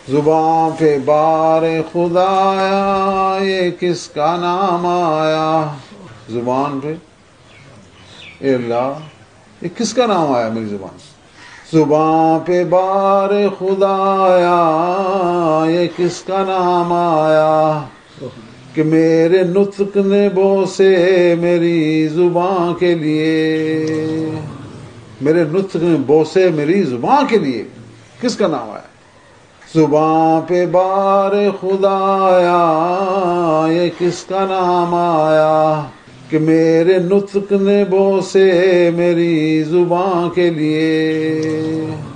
जुबां पे बार खुदाया ये किसका नाम आया। जुबान पे ए अल्लाह ये किसका नाम आया मेरी जुबान। जुबां पे बार खुदाया ये किसका नाम आया कि मेरे नुत्क ने बोसे मेरी जुबां के लिए। मेरे नुत्क ने बोसे मेरी जुबां के लिए किसका नाम आया। जुबां पे बार खुदाया ये किसका नाम आया कि मेरे नुत्क ने बोसे मेरी जुबां के लिए।